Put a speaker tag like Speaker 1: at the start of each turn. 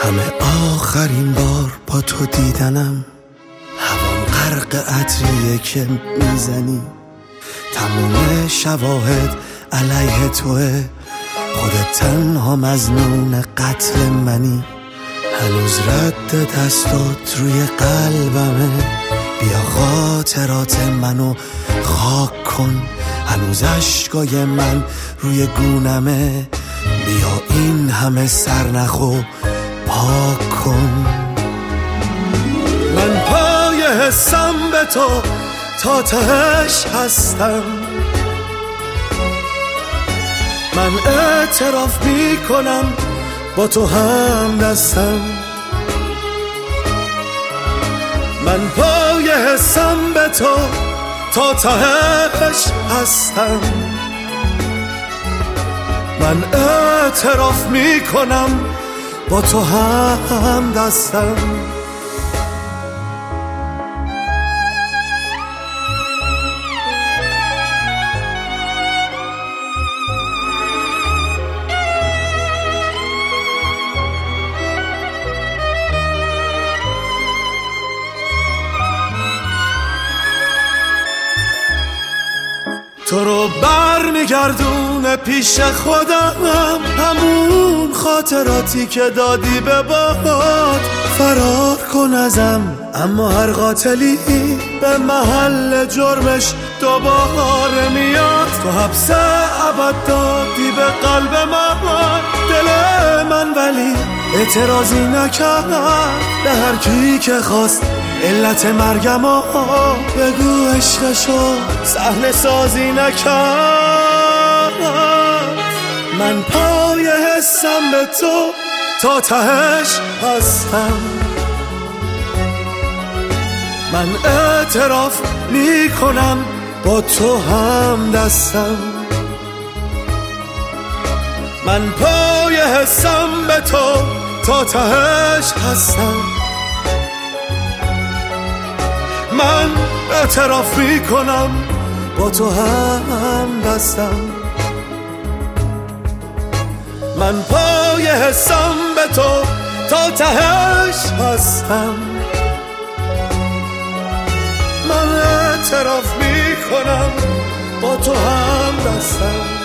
Speaker 1: همه آخرین بار با تو دیدنم، هوام غرق عطریه که میزنی، تموم شواهد علیه توه، خودت تنها مظنون قتل منی، هنوز رد دستات روی قلبمه، بیا خاطرات منو خاک کن، هنوز عشقای من روی گونمه، بیا این همه سرنخو پاک کن. من پای حسم به تو تا تهش هستم، من اعتراف میکنم با تو هم دستم، من پای حسم به تو تا تهش هستم، من اعتراف میکنم با تو هم دستم. تو رو برمیگردونه پیش خودم، همون خاطراتی که دادی به باد، فرار کن ازم اما هر قاتلی به محل جرمش دوباره میاد، تو حبس ابد دادی به قلب من، دل من ولی اعتراضی نکرد، به هر کی که خواست علت مرگم بگو عشقشو صحنه سازی نکرد. من پای حسم به تو تا تهش هستم، من اعتراف میکنم با تو هم دستم، من پای حسم به تو تا تهش هستم، من اعتراف میکنم با تو هم دستم، من پای حسم به تو تا تهش هستم، من اعتراف میکنم با تو هم دستم.